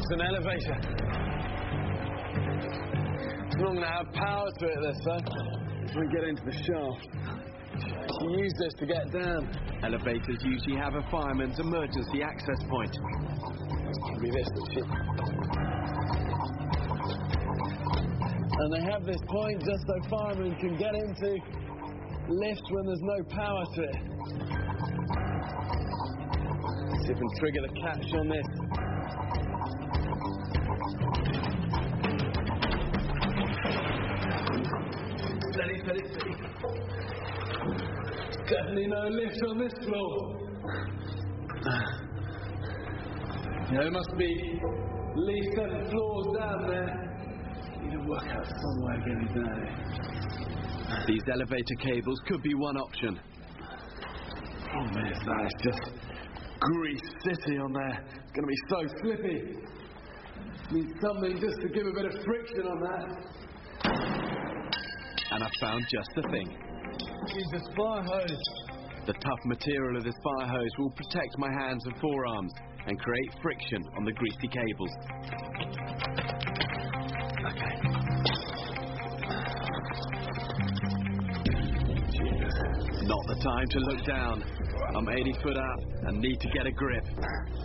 It's an elevator. It's not going to have power to it this time. If we get into the shaft, you use this to get down. Elevators usually have a fireman's emergency access point. Maybe this shit. And they have this point just so firemen can get into lifts when there's no power to it. See if we can trigger the catch on this. Steady, steady, steady. Definitely no lift on this floor. There must be at least 7 floors down there. Need to work out some way of getting down here. These elevator cables could be one option. Oh man, that is just grease city on there. It's going to be so slippy. Need something just to give a bit of friction on that. And I found just the thing. Use this fire hose. The tough material of this fire hose will protect my hands and forearms and create friction on the greasy cables. Okay. Not the time to look down. I'm 80 foot up and need to get a grip.